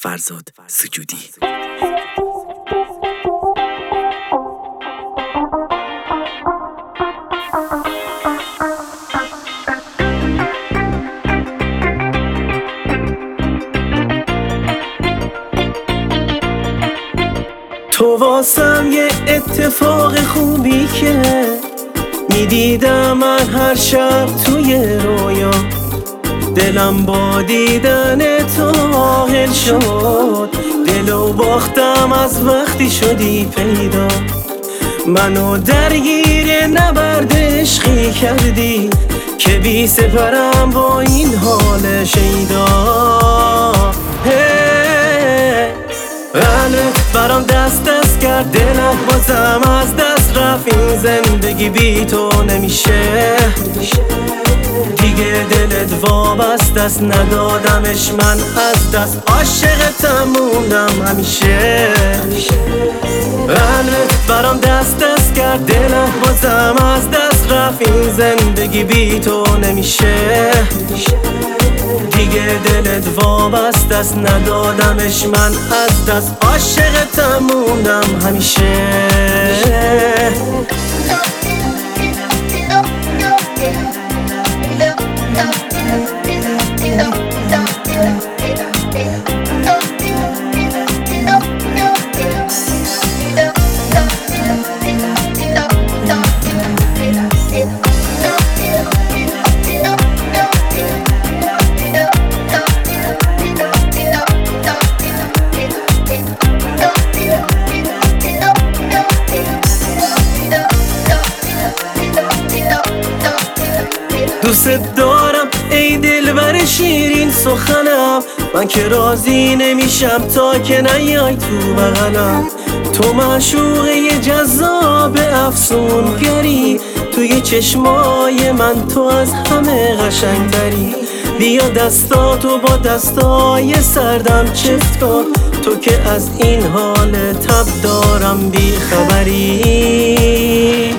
فرزاد سجودی. تو واسم یه اتفاق خوبی که میدیدم من هر شب توی رویا، دلم با دیدن تو عاقل شد، دلو باختم از وقتی شدی پیدا، منو درگیر نبرد عشقی کردی که بی سپرم با این حال شیدا. قلبت برام دست دست کرد، دلم بازم از دست رفت، این زندگی بی تو نمیشه دیگه، دلت وابسته است ندادمش من از دست، عاشقتم موندم همیشه. قلبت برام دست دست کرد، دلم بازم از دست رفت، این زندگی بی تو نمیشه دیگه، دلت وابسته است ندادمش من از دست، عاشقتم موندم همیشه. دوست دارم ای دلبر شیرین سخنم، من که راضی نمیشم تا که نیای تو بغلم، تو معشوقه جذاب افسونگری، توی چشمای من تو از همه قشنگتری، بیا دستاتو با دستای سردم چفت کن، تو که از این حال تب دارم بی خبری.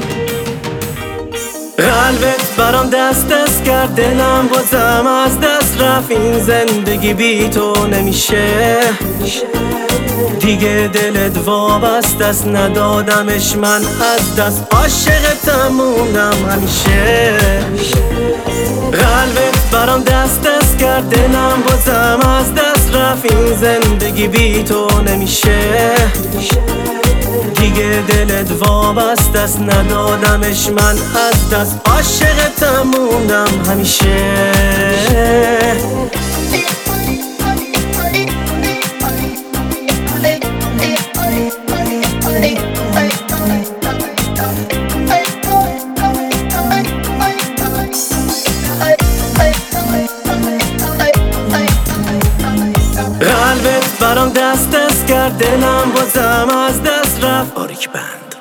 قلبت برام دست دست کرد، دلم بازم از دست رفت، این زندگی بی تو نمیشه دیگه، دلت وابسته است ندادمش من از دست، عاشقتم موندم همیشه. قلبت برام دست دست کرد، دلم بازم از دست رفت، این زندگی بی تو نمیشه دیگه، دلت وابسته است ندادمش من از دست، عاشقتم موندم همیشه. قلبت برام دست دست کرد، دلم بازم از دست رفت. آریک بند.